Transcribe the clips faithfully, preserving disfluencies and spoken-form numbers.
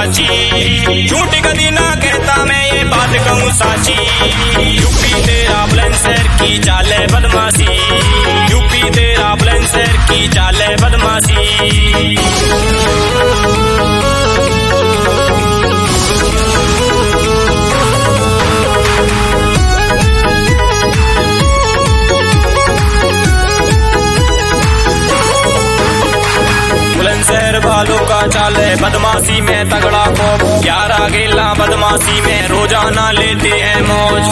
साची, झूठ कभी ना कहता मैं ये बात कहूँ साची। यूपी तेरा बुलंदशहर की चाले बदमाशी, यूपी तेरा बुलंदशहर की चाले बदमाशी। बुलंदशहर वालों का चाले बदमाशी में तगड़ा खौफ, ग्यारह गेला बदमाशी में रोजाना लेते हैं मौज।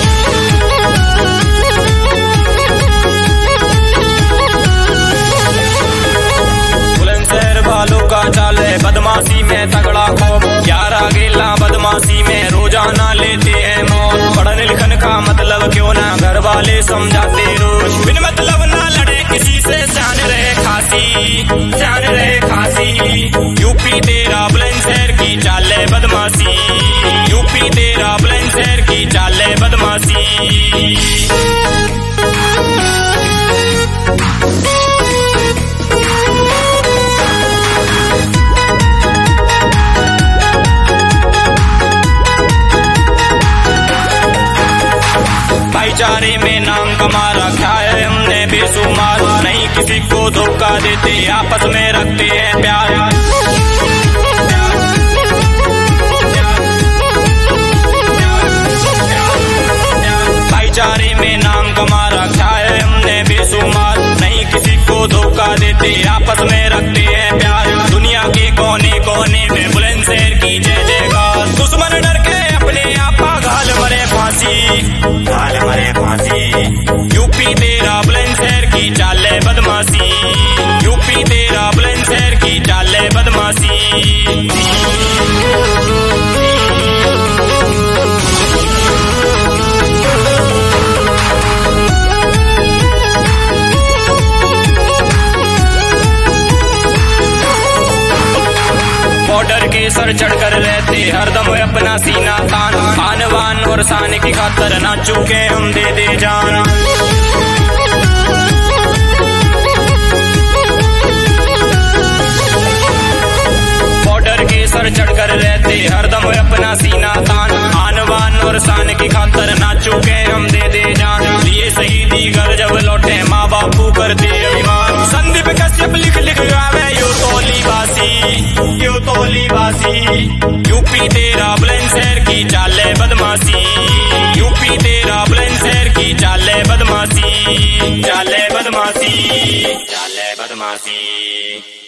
बुलंदशहर वालों का चाले बदमाशी में तगड़ा खौफ, ग्यारह गेला बदमाशी में रोजाना लेते हैं मौज। पढ़ने लिखने का मतलब क्यों ना घर वाले समझाते रोज, बिन मतलब ना लड़े किसी से, जान रहे खासी, जान रहे खासी। यूपी तेरा बुलंदशहर की चाले बदमाशी, यूपी तेरा बुलंदशहर की चाले बदमाशी। भाईचारे में नाम कमा रखा है हमने बेशुमार, नहीं किसी को धोखा देते, आपस में रखते हैं प्यार। भाईचारे में नाम कमा रखा है हमने बेशुमार, नहीं किसी को धोखा देते, आपस में रखते हैं प्यार। दुनिया के कोने कोने में बुलंदशहर की जय जयकार, दुश्मन डर के अपने आपा घाल मरे फांसी, घाल मरे फांसी। यूपी तेरा बुलंदशहर की चाले बदमाशी, यूपी तेरा बुलंदशहर की चाले बदमाशी। बॉर्डर के सर चढ़कर रहते हरदम अपना सीना तान, आन बान और शान की खातर ना चूके हम दे दे जान। बॉर्डर के सर चढ़कर रहते हरदम अपना सीना तान, आन बान और शान की खातर ना चूके हम दे दे जान। लिए शहीदी घर जब लौटे माँ बापू करते अभिमान, संदीप कश्यप लिख लिख गावे यो तोली बासी, यो तोली बासी। यूपी तेरा बुलंदशहर की चाले बदमाशी, यूपी तेरा बुलंदशहर की चाले बदमाशी, चाले बदमाशी, चाले बदमाशी।